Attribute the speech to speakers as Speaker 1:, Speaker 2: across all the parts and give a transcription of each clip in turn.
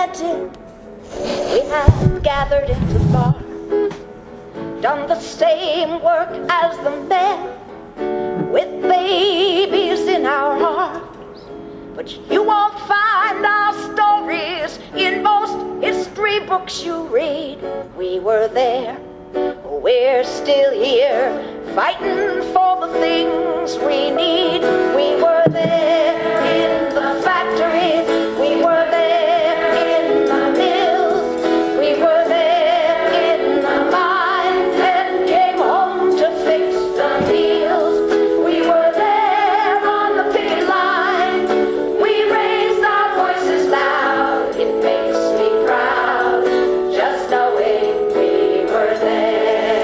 Speaker 1: planted, we have gathered into bars, done the same work as the men, with babies in our hearts. But you won't find our stories in most history books you read. We were there, we're still here, fighting for the things we need. We were there in the factories, we were there in the mills, we were there in the mines, and came home to fix the meals. We were there on the picket line, we raised our voices loud. It makes me proud, just knowing we were there.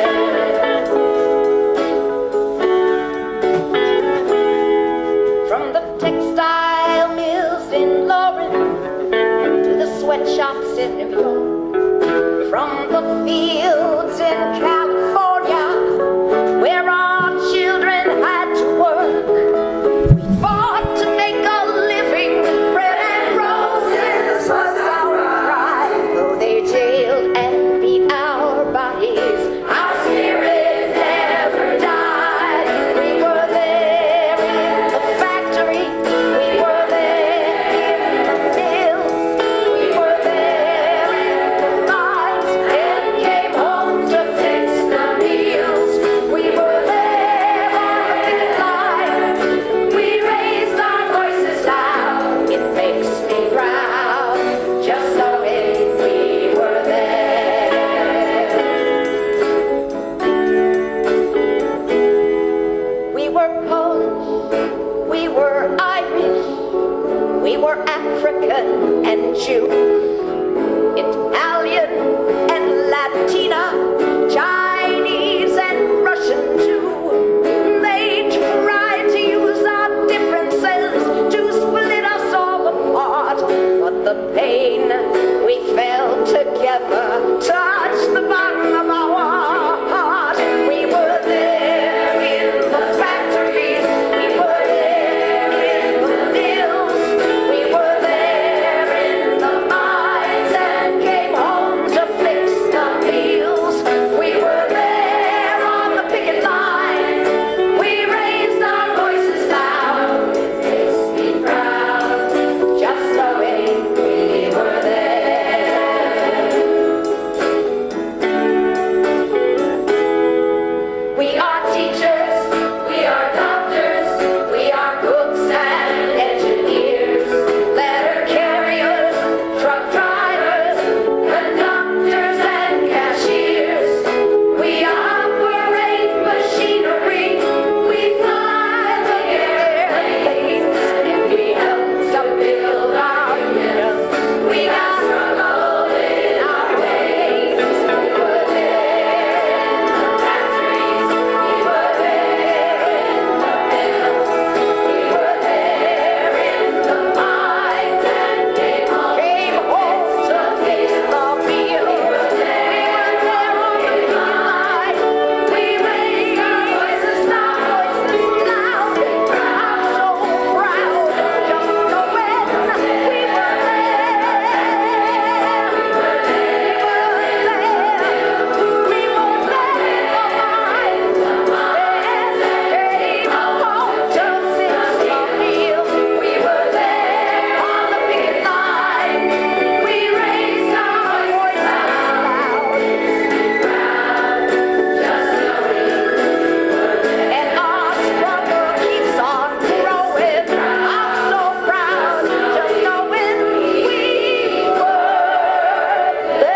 Speaker 1: From the textile mills in Lawrence to the sweatshops in New York, from the fields in California where our children had to work, we fought to make a living. Bread and roses was our pride. Though they jailed and beat our bodies, our spirits never died. We were there in the factory, we were there in the mills, we were there in the mines, and came home to fix the meals. We were there on the picket line, we raised our voices loud. It makes me proud, just knowing we were there. We were Polish, we were Irish, we were African and Jew, Italian and Latina, Chinese and Russian too. They tried to use our differences to split us all apart, but the pain we felt together touched the bottom of our heart. We were there in the factories, we were there in the mills, we were there in the mines, and came home to fix the meals. We were there on the picket line, we raised our voices loud. It makes me proud, just knowing we were there. We are teachers, we are doctors, we are cooks and engineers, letter carriers, truck drivers, conductors and cashiers. We operate machinery, we fly the airplanes, and we help to build our unions. We got struggle in our ways. We were there in the factories, we were there in the mills, we were there in the mines, and came home to fix the meals. We were there on the picket line, we raised our voices loud. I'm so proud, just knowing we were there. We were there, we were there in the mines, came home to fix the meals. We were there on the picket line, we raised our voices loud. Proud, just knowing we were there. And our struggle keeps on growing. I'm so proud, just knowing we were there.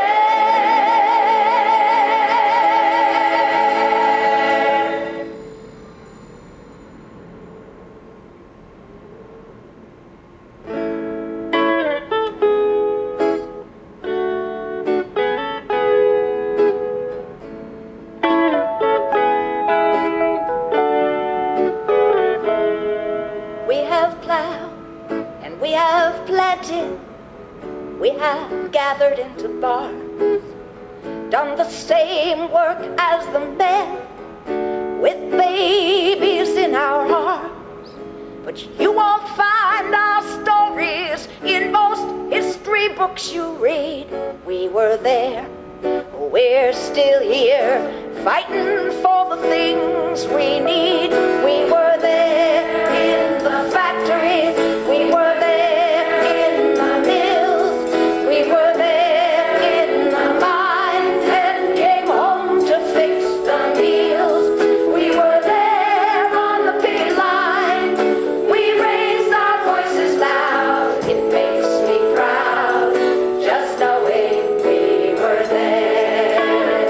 Speaker 1: We have plowed and we have planted, we have gathered into bars, done the same work as the men, with babies in our hearts. But you won't find our stories in most history history books you read. We were there, we're still here, fighting for the things we need. We were there in the factories, we were there in the mills, we were there in the mines, and came home to fix the meals. We were there on the picket line, we raised our voices loud. It makes me proud, just knowing we were there.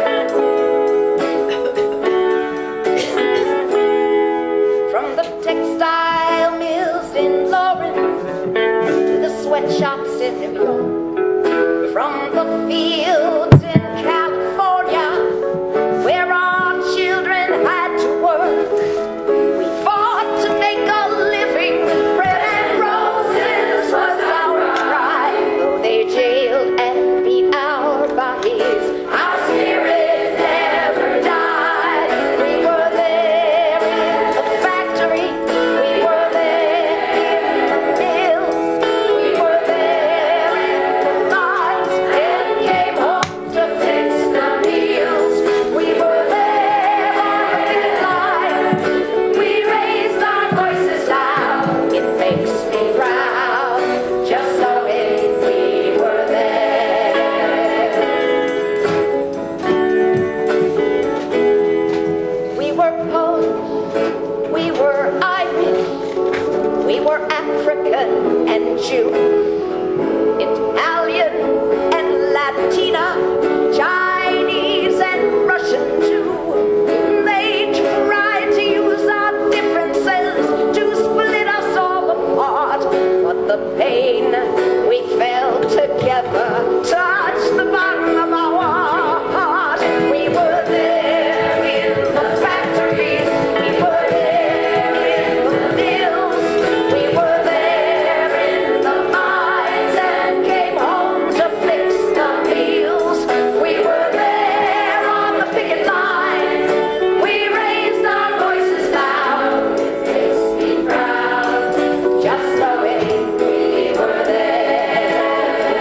Speaker 1: From the textile mills in Lawrence to the sweatshops in New York, from the fields in California where our children had to work, we fought to make a living. Bread and roses was our cry. Though they jailed and beat our bodies, our spirits never died. We were there in the factory, we were there in the mills, we were there in the mines, and came home to fix the meals. We were there on the picket line, we raised our voices loud. It makes me proud, just knowing we were there. We were Polish, we were Irish, we were African and Jew, Italian and Latina, Chinese and Russian too. They tried to use our differences to split us all apart, but the pain we felt together touched the bottom of our heart. We were there in the factories, we were there in the mills, we were there in the mines, and came home to fix the meals. We were there on the picket line, we raised our voices loud. It makes me proud, just knowing we were there.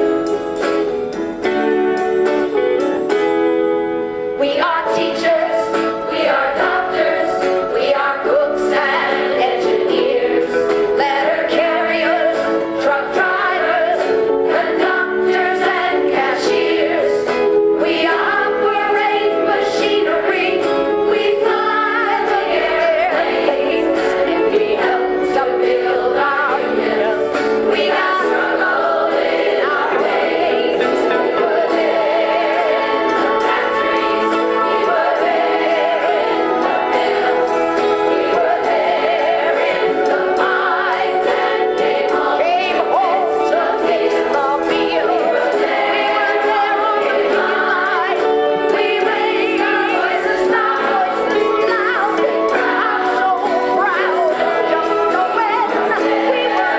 Speaker 1: We are teachers, we are doctors, we are cooks and engineers, letter carriers, truck drivers, conductors and cashiers. We operate machinery, we fly the airplanes, and we help to build our unions. We got struggled in our ways. We were there in the factories, we were there in the mills, we were there in the mines, and came home to fix the meals. We were there on the line, we raised our voices loud. I'm so proud, just knowing we were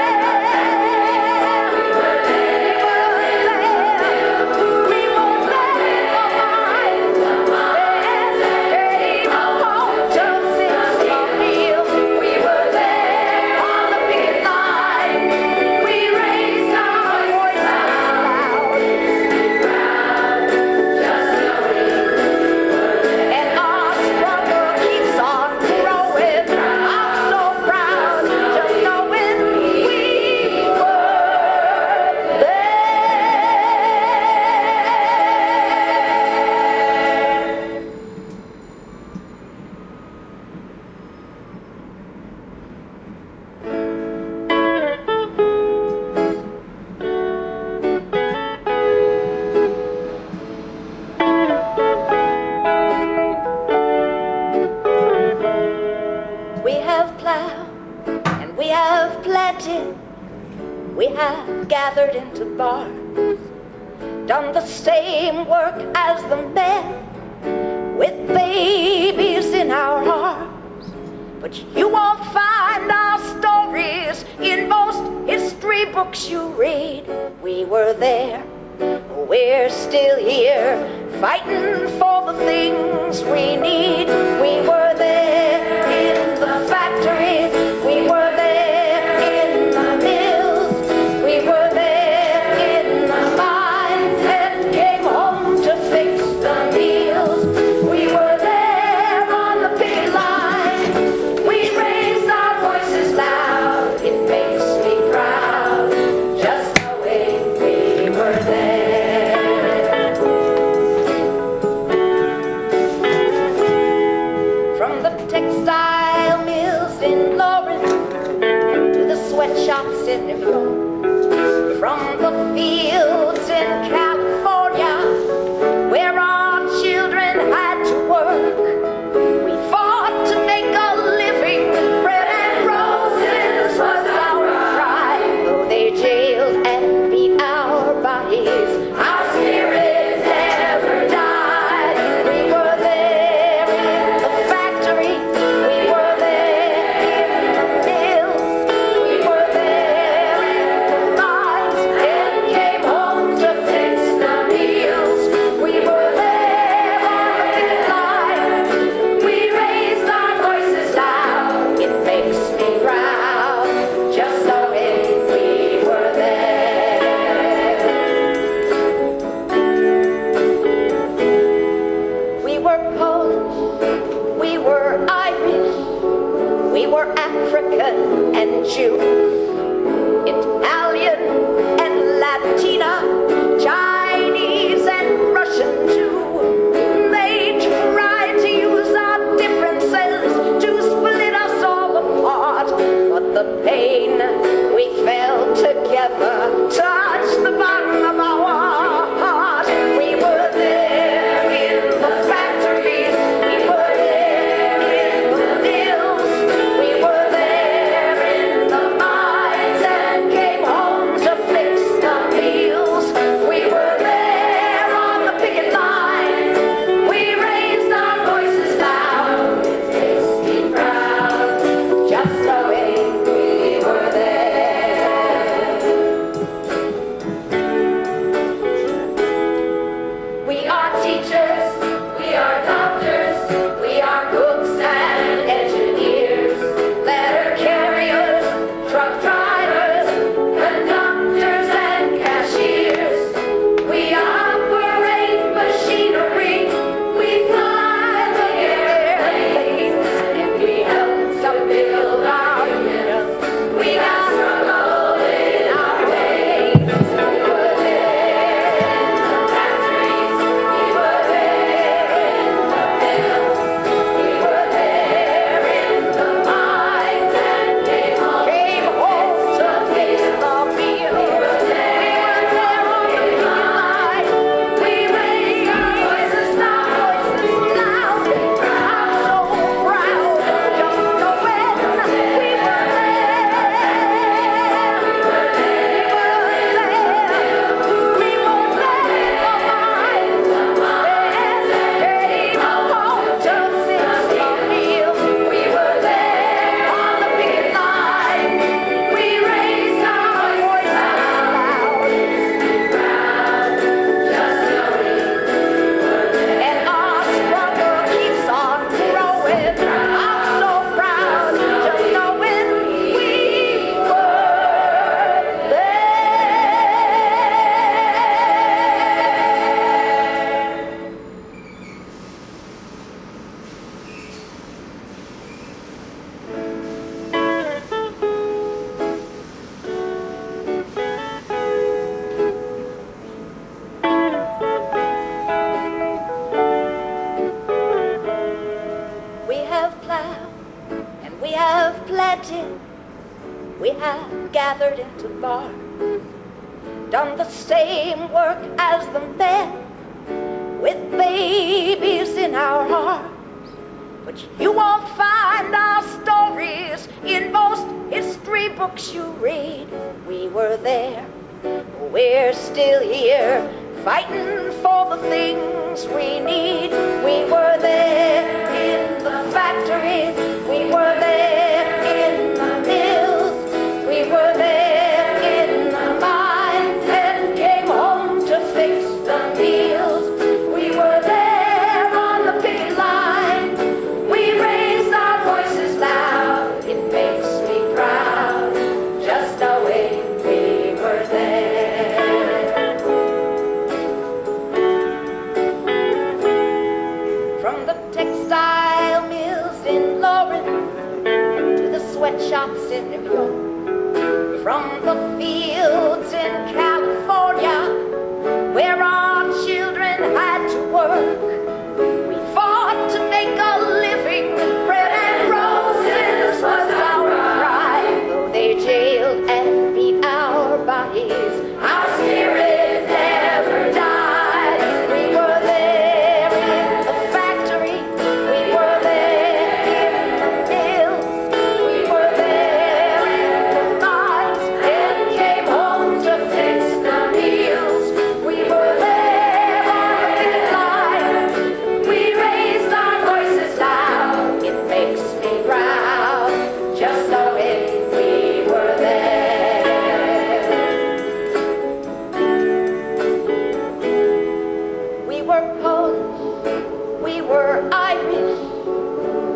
Speaker 1: We have gathered into bars, done the same work as the men, with babies in our arms. But you won't find our stories in most history books you read. We were there, we're still here, fighting for the things we need. We were there in the factories, we were there in the mills, we were there in New York. From the fields in California, where our children had to work, we fought to make a living. Bread and roses was our pride. Though they jailed and beat our bodies, our spirits never died. We were there in the factory, we were there in the mills, we were there in the mines, and came home to fix the meals. We were there on the picket line. We raised our voices loud. It makes me proud, just knowing we were there. We were Polish, we were Irish, we were African and Jew, Italian and Latina, Chinese and Russian too. They tried to use our differences to split us all apart, but the pain we felt together touched the bottom of our heart. We were there in the factories, we were there in the mills, we were there in the mines, and came home to fix the meals. We were there on the picket line. We raised our voices loud. It makes me proud, just knowing we were there. We are teachers, we are doctors, we are cooks and engineers, letter carriers, truck drivers, conductors and cashiers. We operate machinery, we fly the airplanes, and we help to build our unions. We got struggle in our veins. We were there in the factories, we were there in the mills, we were there in the mines, and came home to fix the meals. We were there on the line. We raised our voices loud. I'm so proud, just knowing we were there. We were We have plowed and we have planted, we have gathered into barns, done the same work as the men, with babies in our hearts. But you won't find our stories in most history books you read. We were there, we're still here, fighting for the things we need. We were there in the factories, we were there in the mills, we were there in the mines, and came home to fix the meals. We were there on the picket line. We raised our voices loud. It makes me proud, just knowing we were there. From the textile mills in Lawrence to the sweatshops in New York, from the fields in California, where our children had to work, we fought to make a living. Bread and roses was our pride. Though they jailed and beat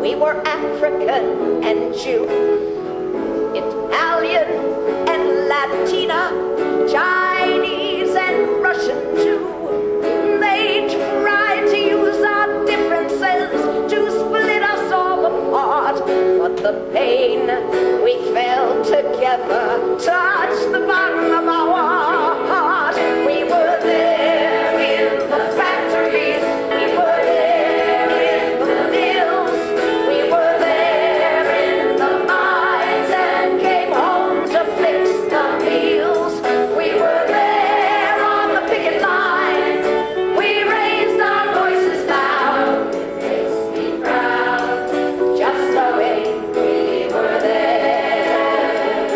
Speaker 1: We were African and Jew, Italian and Latina, Chinese and Russian too. They tried to use our differences to split us all apart, but the pain we felt together touched the bottom of our heart. We were there in the factories, we were there in the mills, we were there in the mines and came home to fix the meals. We were there on the picket line, we raised our voices loud. It makes me proud, just knowing we were there.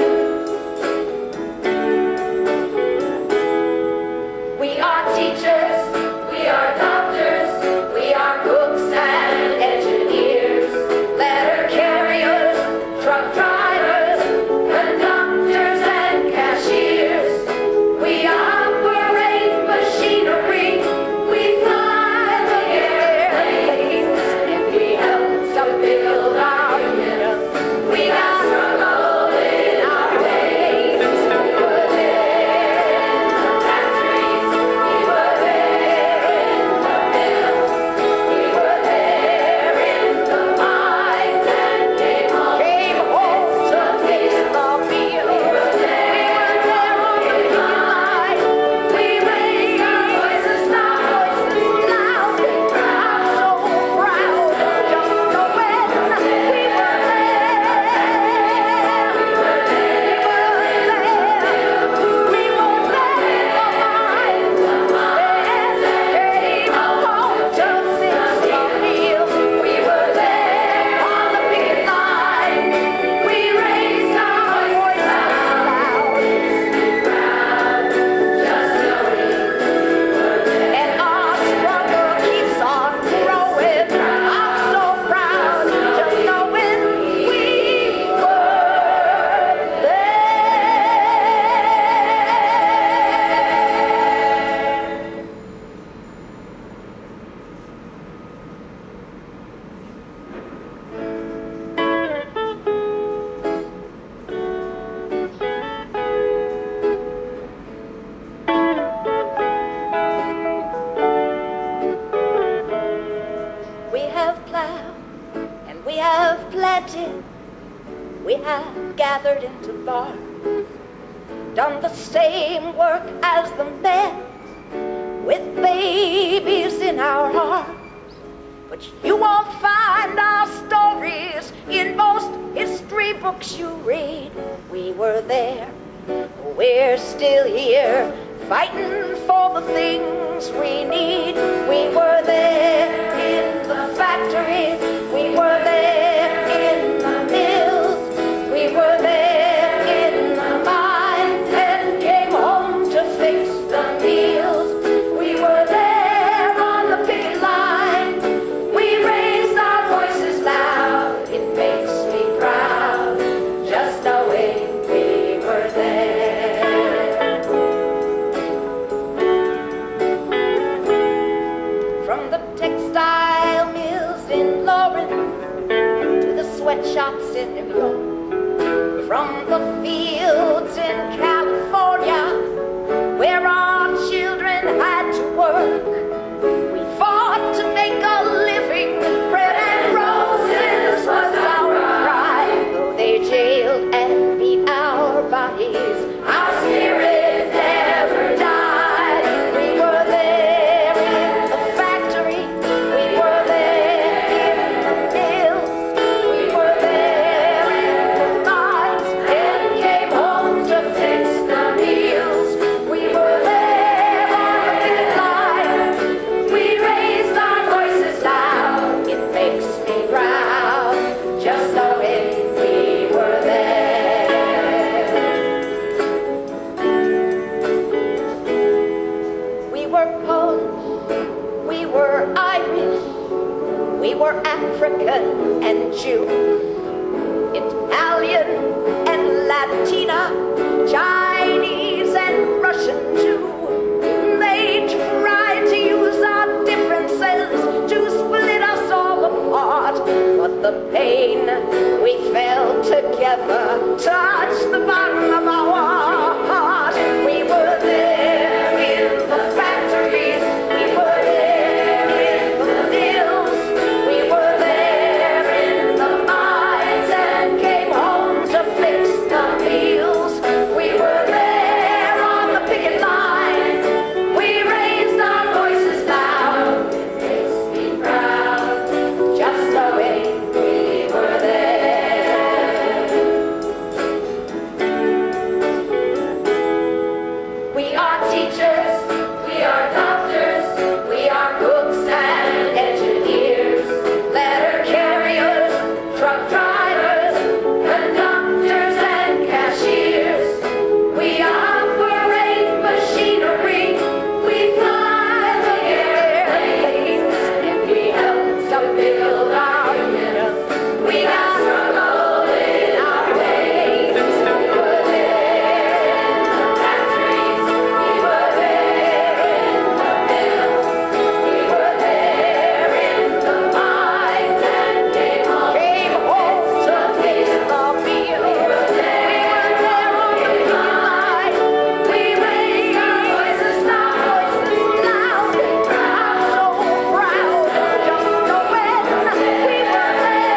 Speaker 1: We are teachers, we are doctors, we are cooks and engineers, letter carriers, truck drivers, conductors and cashiers. We operate machinery, we fly the airplanes, and we help to build our unions. We got struggle in our ways. We were there in the factories, we were there in the mills, we were there in the mines and came home to face the meal. We were there on the picket line, we raised our voices loud. I'm so proud, just knowing we were there. We were and our struggle keeps on growing. I'm so proud, just knowing we were there. We have plowed and we have planted, we have gathered into barns, done the same work as the men, with babies in our arms. But you won't find our stories in most history books you read. We were there, we're still here, fighting for the things we need. We were there in the factories, we were there in the mills, we were there in the mines and came home to fix the meals. We were there on the picket line, we raised our voices loud. It makes me proud, just knowing we were there. From the textile mills in Lawrence to the sweatshops in New York, from the fields in California where our children had to work, we fought to make a living. Bread and roses was our pride. Though they jailed and beat our bodies, our spirit never died. We were there in the factory, we were there in the mills, we were there in the mines and came home to fix the meals. We were there on the picket line, we raised our voices loud. It makes me proud, just knowing we were there. We were Polish, we were Irish, we were African and Jew, Italian and Latina, Chinese and Russian too. They tried to use our differences to split us all apart, but the pain we felt together touched the bottom of our heart. We were there in the factories, we were there in the mills, we were there in the mines and came home to fix the meals. We were there on the picket line, we raised our voices loud. It makes me proud, just knowing we were there. We are teachers, we are doctors, we are cooks and engineers, letter carriers, truck drivers, conductors and cashiers. We operate machinery, we fly the airplanes, and we help to build our unions. We got struggle in our veins. We were there in the factories, we were there in the mills, we were there in the mines and came home to fix the meal. We were there on the picket line, we raised our voices loud. I'm so proud, just knowing we were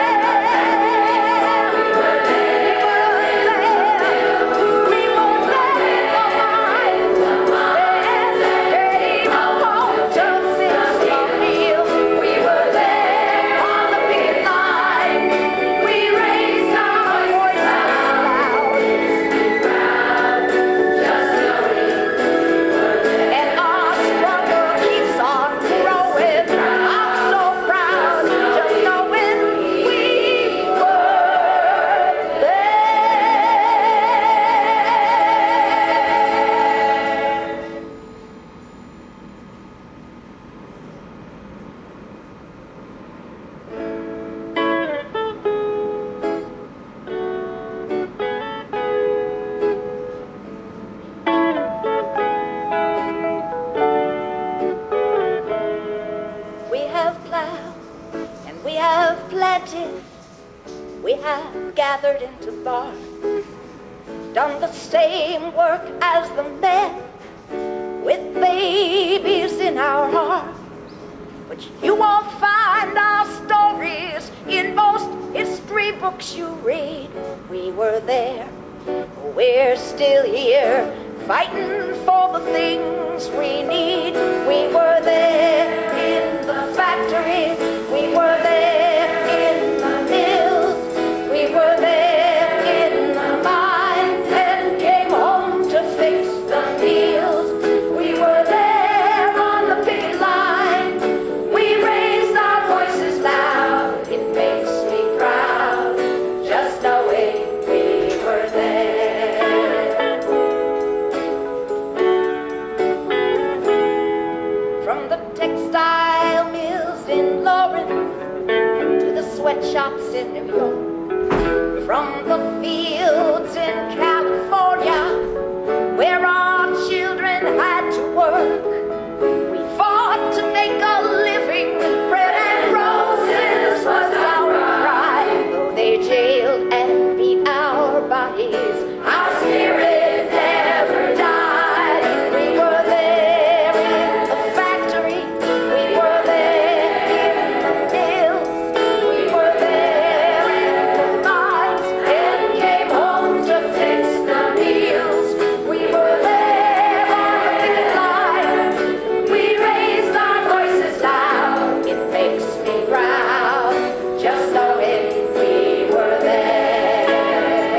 Speaker 1: We have plowed and we have planted, we have gathered into barn, done the same work as the men, with babies in our arms. But you won't find our stories in most history books you read. We were there, we're still here, fighting for the things we need. We were there in the factories, we were there in the mills, we were there in the mines and came home to fix the meals. We were there on the picket line, we raised our voices loud. It makes me proud, just knowing we were there. From the textile mills in Lawrence to the sweatshops in New York, from the fields in California where our children had to work, we fought to make a living. Bread and roses was our pride. Though they jailed and beat our bodies, our spirit never died. We were there in the factory, we were there in the mills, we were there in the mines and came home to fix the meals. We were there on the picket line, we raised our voices loud. It makes me proud, just knowing we were there.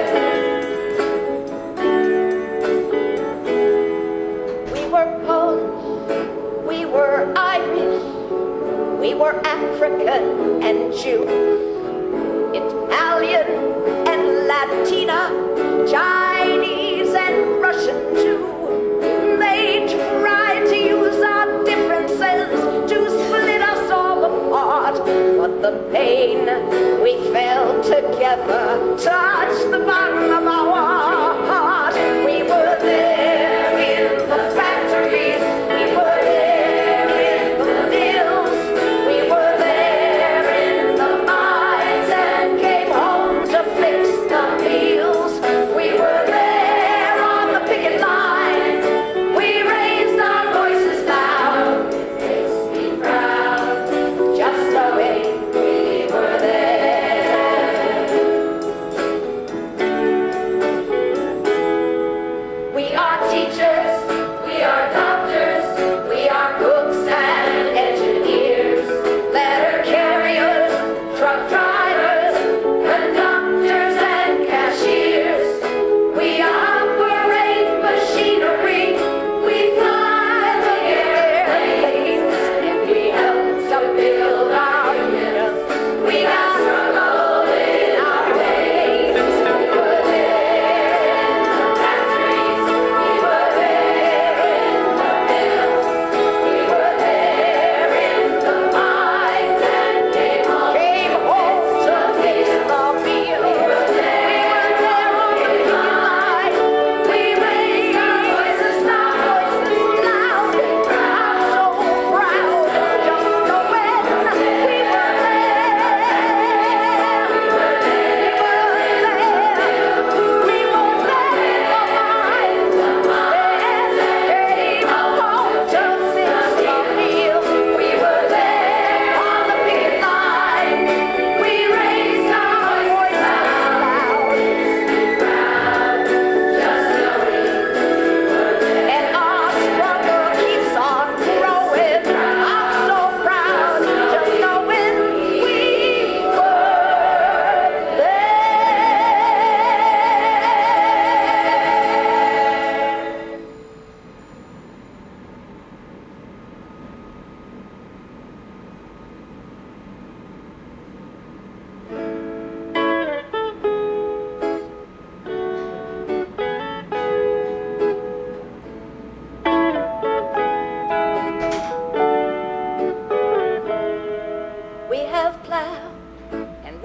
Speaker 1: We were Polish, we were Irish, we were African and Jew, Italian and Latina, Chinese and Russian too. They tried to use our differences to split us all apart, but the pain we felt together touched the bottom of our heart. We were there in the factories, we were there in the mills, we were there in the mines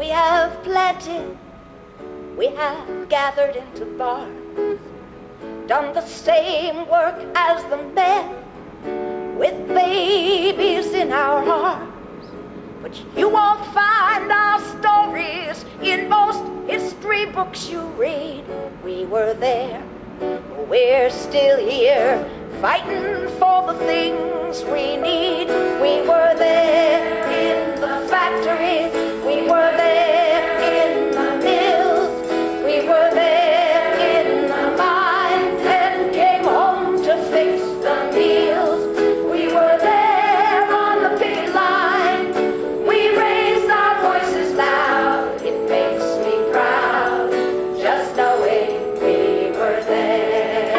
Speaker 1: we have planted, we have gathered into bars, done the same work as the men, with babies in our hearts. But you won't find our stories in most history books you read. We were there, we're still here, fighting for the things we need. We were there in the factories, we were there in the mills, we were there in the mines, and came home to fix the meals. We were there on the picket line, we raised our voices loud. It makes me proud, just knowing we were there.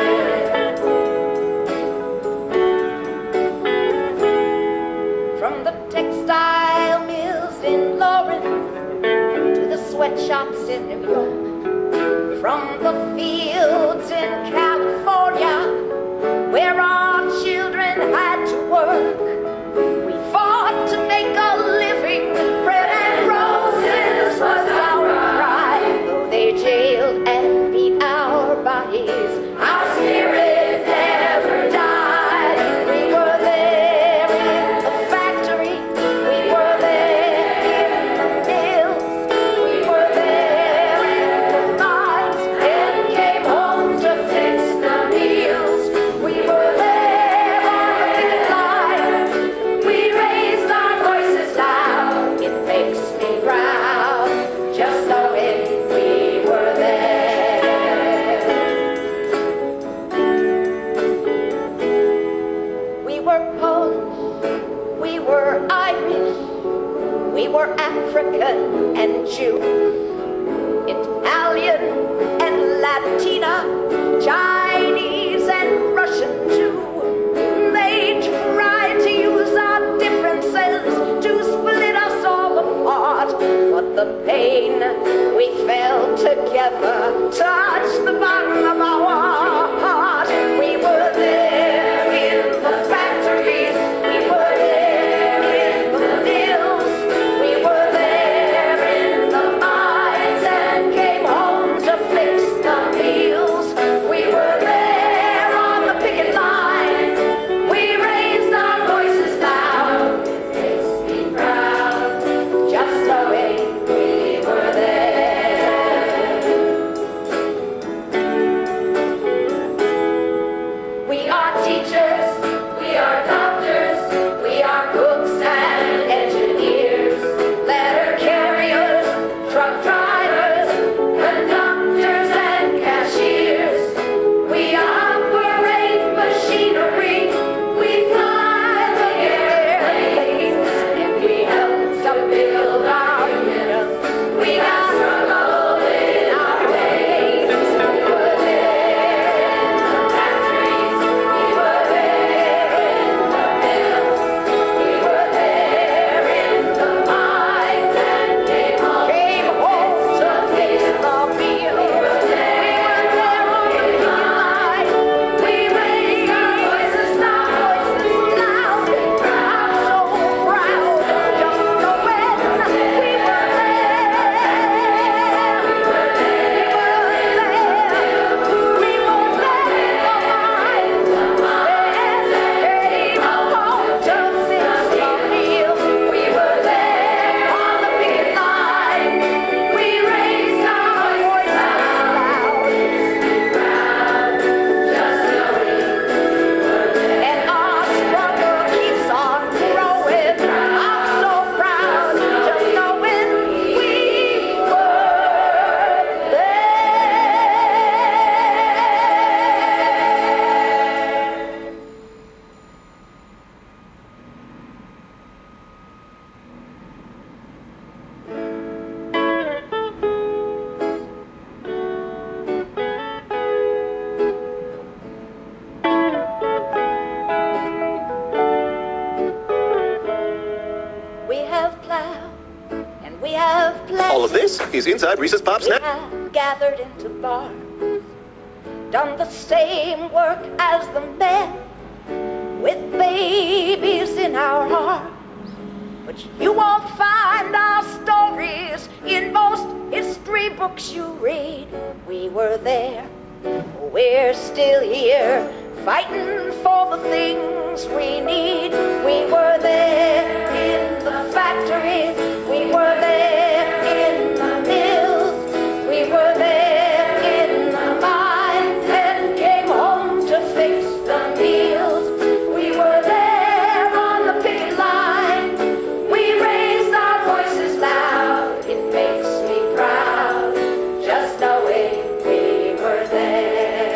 Speaker 1: From the textile mills in Lawrence to the sweatshops in New York, from the fields in California where our children had to work, we fought to make a living. Bread and roses was our pride. Though they jailed and beat our bodies, our spirit never died. We were there in the factory, we were there in the mills, we were there in the mines, and came home to fix the meals. We were there on the picket line, we raised our voices loud. It makes me proud, just knowing we were there. We were Polish, we were Irish, we were African and Jew, Italian and Latina, Chinese and Russian too. They tried to use our differences to split us all apart, but the pain we felt together touched the bottom of our heart. We were there in the factories, we were there in the mills, we were there in the mines, and came home to fix the meals. We were there on the picket line, we raised our voices loud. It makes me proud, just knowing we were there. We are teachers, we are doctors, we are cooks and engineers, letter carriers, truck drivers, conductors and cashiers. We operate machinery, we fly the airplanes, and we help to build our unions. We got struggle in our ways. We were there in the factories, we were there in the mills, we were there in the mines, and came home to fix the meals. We were there on the line, we raised our voices loud. I'm so proud, just knowing we were there. We were there, we won't let the mines. Came home to fix the meals. We were there on the picket line, we raised our voices loud. Just knowing and our struggle keeps on growing. I'm so proud, just knowing we were there. We have plowed and we have planted.
Speaker 2: All of this is inside Reese's Pop
Speaker 1: We
Speaker 2: Snack.
Speaker 1: have gathered into bars, done the same work as the men, with babies in our hearts. But you won't find our stories in books you read, we were there. We're still here, fighting for the things we need. We were there in the factories, we were there in the mills, we were there in the mines, and came home to fix the meals. We were there on the picket line, we raised our voices loud. It makes me proud, just knowing we were there.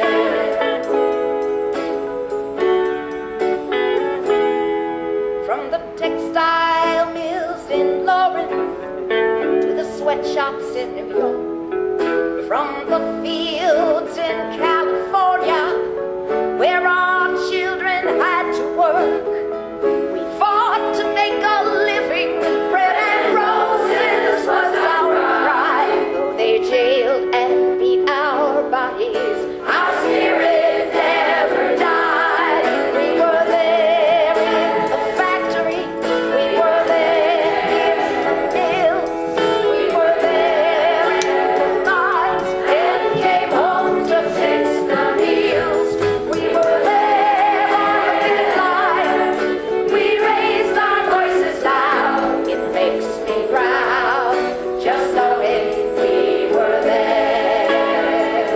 Speaker 1: From the textile mills in Lawrence to the sweatshops in New York, from the fields in California where our children had to work, we fought to make a living. Bread and roses was our pride. Though they jailed and beat our bodies, our spirit never died. We were there in the factory, we were there in the mills, we were there in the mines, and came home to fix the meals. We were there on the picket line, we raised our voices loud. It makes me proud, just knowing we were there.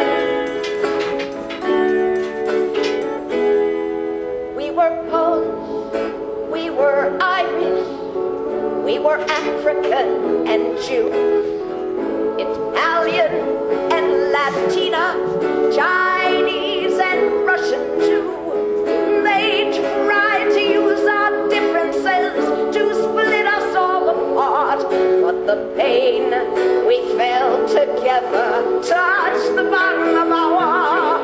Speaker 1: We were Polish, we were Irish, we were African and Jew, Italian and Latina, Chinese and Russian too. They tried to use our differences to split us all apart, but the pain we felt together touched the bottom of our heart.